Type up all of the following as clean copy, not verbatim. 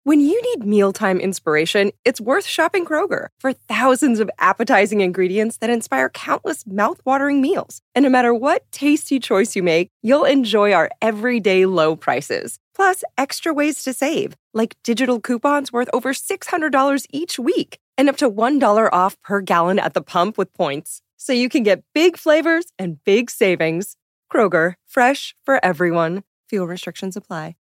When you need mealtime inspiration, it's worth shopping Kroger for thousands of appetizing ingredients that inspire countless mouth-watering meals. And no matter what tasty choice you make, you'll enjoy our everyday low prices. Plus, extra ways to save, like digital coupons worth over $600 each week and up to $1 off per gallon at the pump with points. So you can get big flavors and big savings. Kroger, fresh for everyone. Fuel restrictions apply.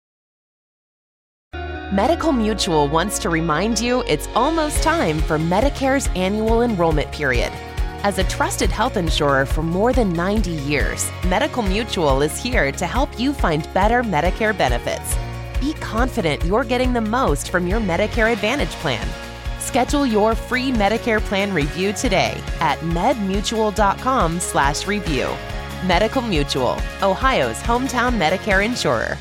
Medical Mutual wants to remind you it's almost time for Medicare's annual enrollment period. As a trusted health insurer for more than 90 years, Medical Mutual is here to help you find better Medicare benefits. Be confident you're getting the most from your Medicare Advantage plan. Schedule your free Medicare plan review today at medmutual.com/review. Medical Mutual, Ohio's hometown Medicare insurer.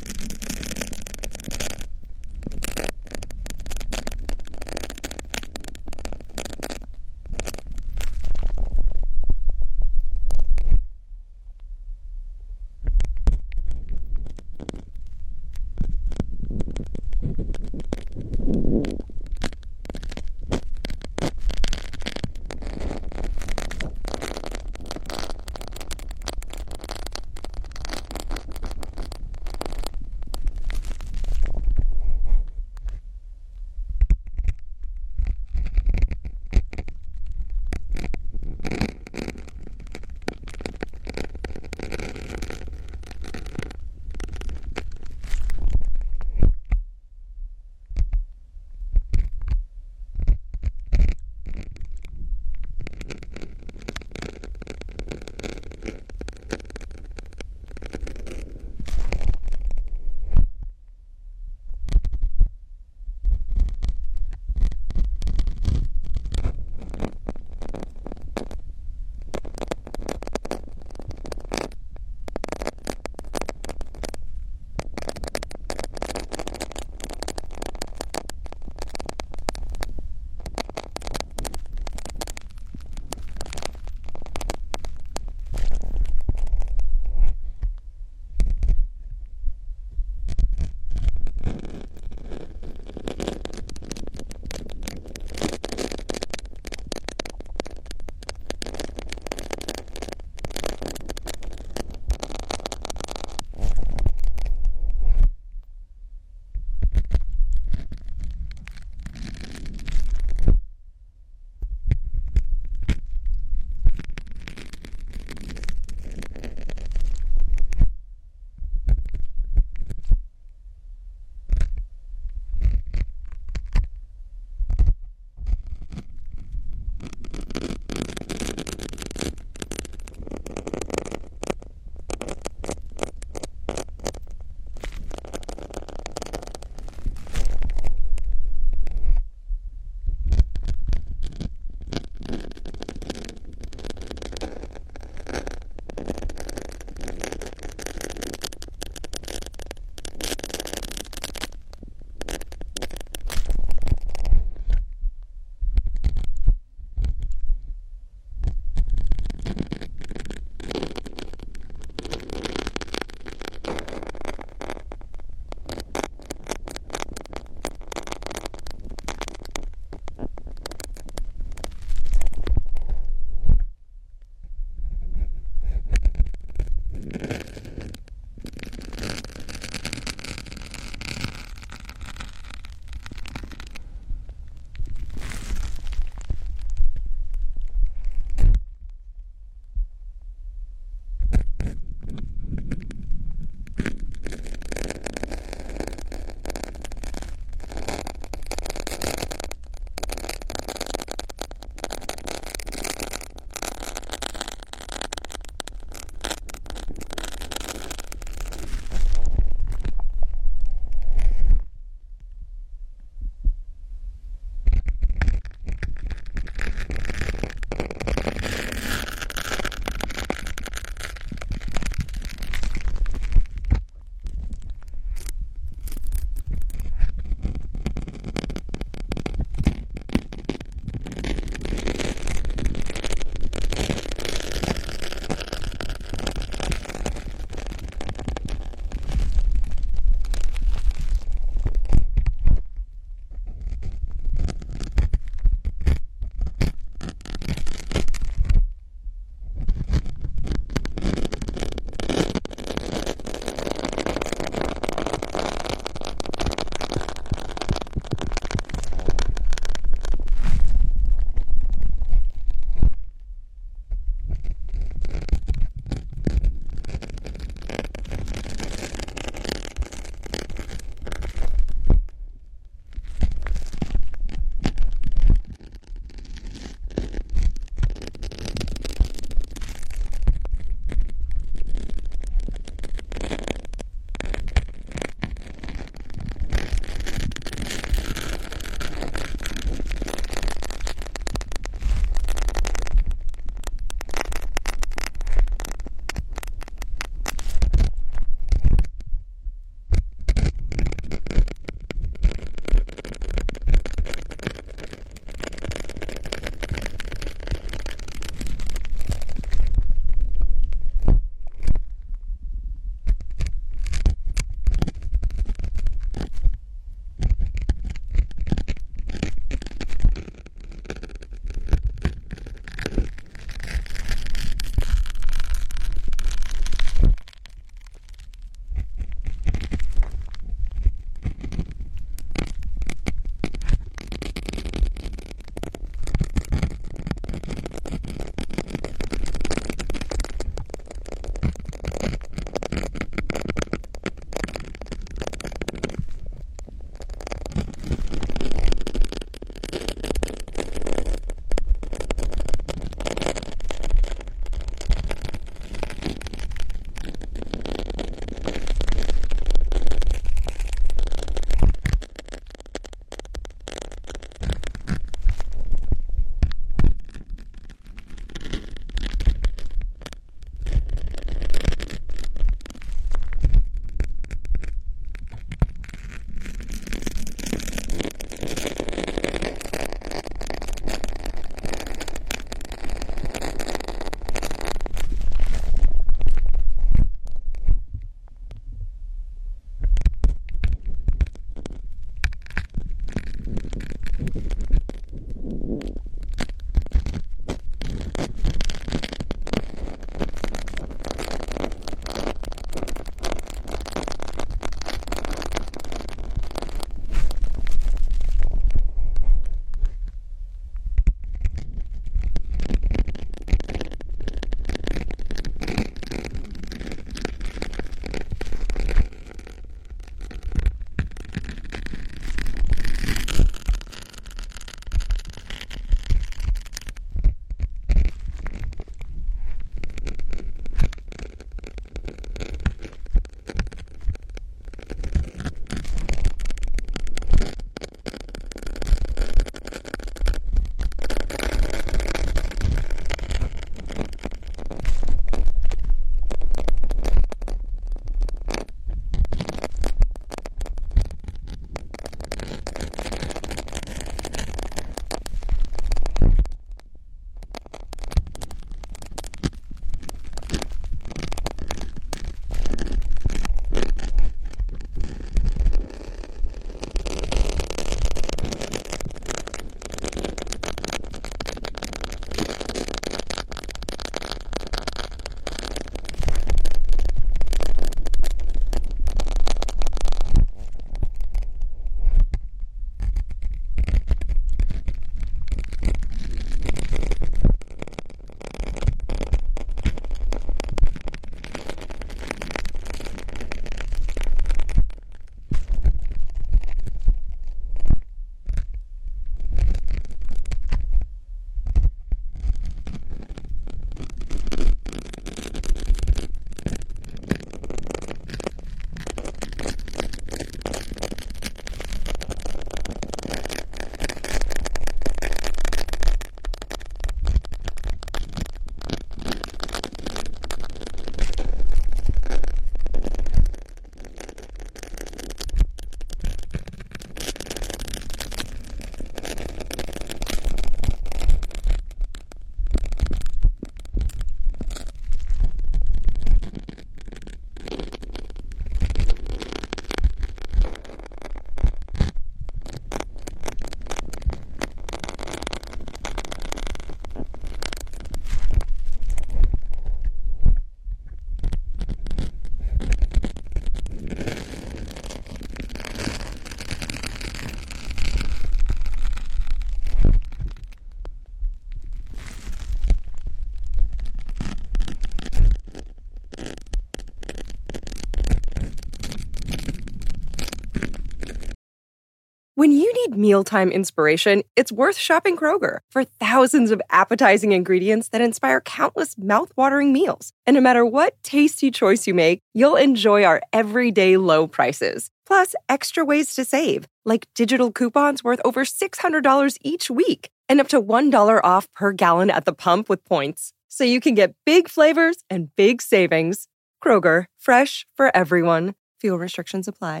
When you need mealtime inspiration, it's worth shopping Kroger for thousands of appetizing ingredients that inspire countless mouth-watering meals. And no matter what tasty choice you make, you'll enjoy our everyday low prices. Plus, extra ways to save, like digital coupons worth over $600 each week and up to $1 off per gallon at the pump with points. So you can get big flavors and big savings. Kroger, fresh for everyone. Fuel restrictions apply.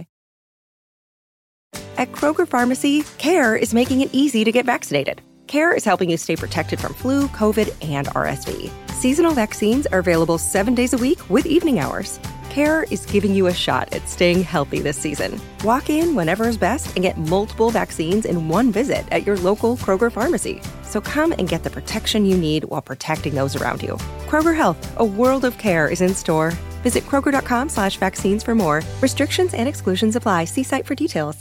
At Kroger Pharmacy, CARE is making it easy to get vaccinated. CARE is helping you stay protected from flu, COVID, and RSV. Seasonal vaccines are available 7 days a week with evening hours. CARE is giving you a shot at staying healthy this season. Walk in whenever is best and get multiple vaccines in one visit at your local Kroger Pharmacy. So come and get the protection you need while protecting those around you. Kroger Health, a world of care is in store. Visit Kroger.com/vaccines for more. Restrictions and exclusions apply. See site for details.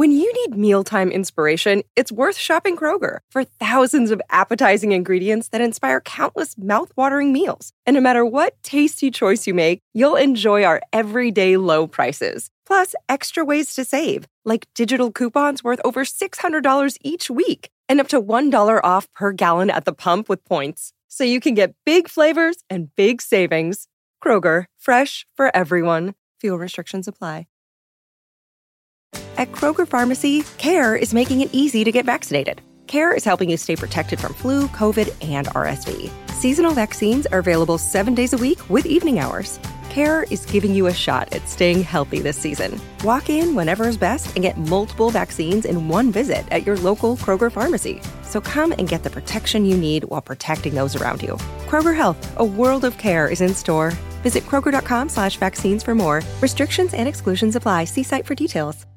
When you need mealtime inspiration, it's worth shopping Kroger for thousands of appetizing ingredients that inspire countless mouth-watering meals. And no matter what tasty choice you make, you'll enjoy our everyday low prices. Plus, extra ways to save, like digital coupons worth over $600 each week and up to $1 off per gallon at the pump with points. So you can get big flavors and big savings. Kroger, fresh for everyone. Fuel restrictions apply. At Kroger Pharmacy, CARE is making it easy to get vaccinated. CARE is helping you stay protected from flu, COVID, and RSV. Seasonal vaccines are available 7 days a week with evening hours. CARE is giving you a shot at staying healthy this season. Walk in whenever is best and get multiple vaccines in one visit at your local Kroger Pharmacy. So come and get the protection you need while protecting those around you. Kroger Health, a world of care is in store. Visit Kroger.com/vaccines for more. Restrictions and exclusions apply. See site for details.